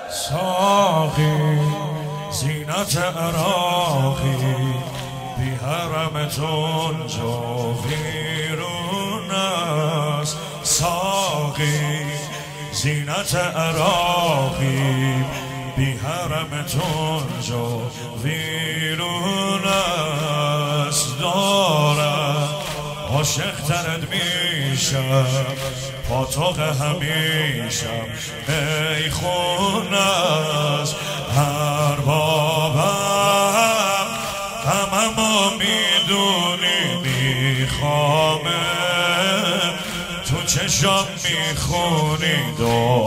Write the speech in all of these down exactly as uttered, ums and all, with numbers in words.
ساقی زینت عراقی بی حرمتون جا ویرون است. ساقی زینت عراقی بی حرمتون جا ویرون است. دارم عاشق ترد میشم پاتوق همیشم میخون است. هر بابم هممو میدونی میخوامه تو چشم میخونی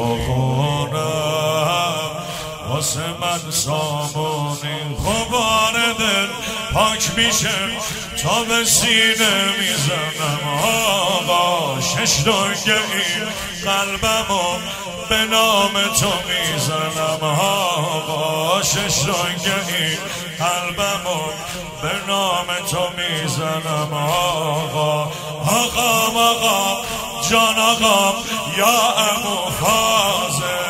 داغونم واسه من سامونی. غبار دل پاک میشه تا به سینه میزنم آقا. شش دنگ این قلبمو به نام تو میزنم آقا. شش دنگ این قلبمو به نام تو میزنم آقا. آقام آقام جان آقام یا عمو فاضل.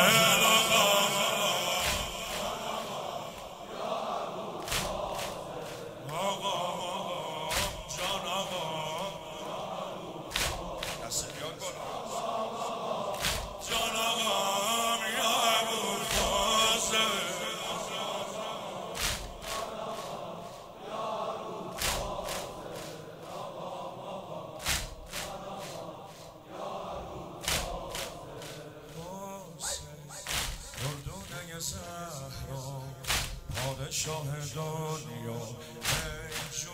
پادشاه دنیا ای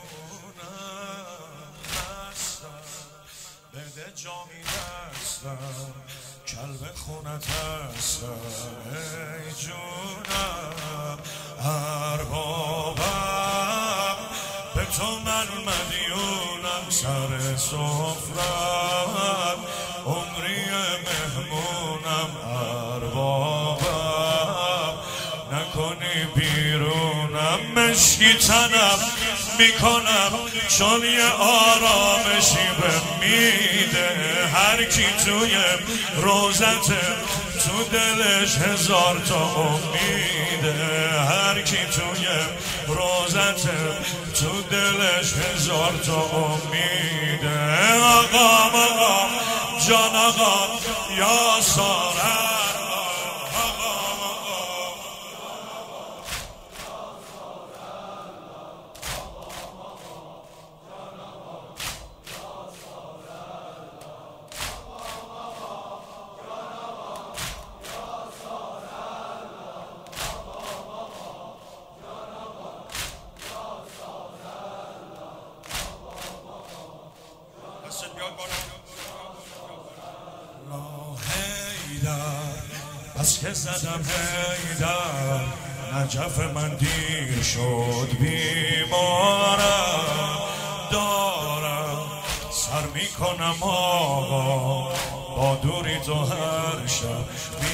جونم هستم بده جامی دستم کلب خونت هستم ای جونم. اربابم به تو من مدیونم سر سفرم عمری مهمونم. اربابم نکنی بیرونم مشکی تنم میکنم چون یه آرامشی به میده. هر کی توی روزت تو دلش هزار تا امیده. هر کی توی روزت تو دلش هزار تا امیده. آقام آقام جان آقام یا سارم. بس که زدم هیدر نجف من دیر شد بیمارم دارم سر میکنم آقا با دوری تو هر شب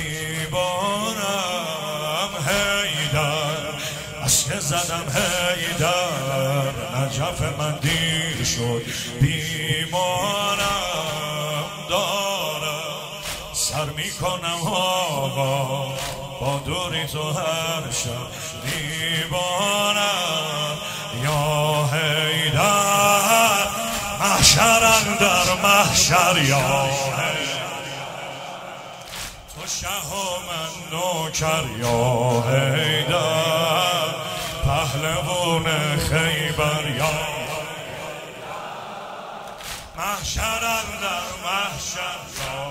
میبارم. هیدر بس که زدم هیدر نجف من دیر شد بیمارم دارم سر میکنم آقا با دوری تو هر شب میبارم. یا حیدر محشر اندر محشر یا تو شه و من نوکر. یا حیدر پهلوان خیبر یا محشر اندر محشر یا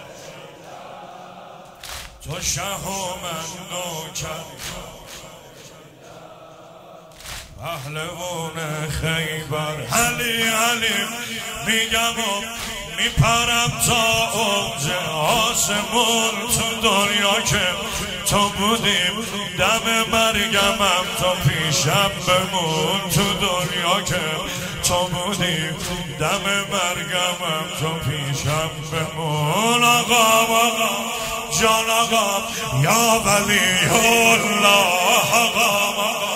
تو شه و من نوکر. پهلوان خیبر علی علی میگم و میپرم تا اوج آسمون تو دنیا که تو بودیم دم مرگمم تا پیشم بمون. تو دنیا که تو بودیم دم مرگمم تا پیشم بمون. آقام آقام جان آقام یا ولی الله. آقام آقام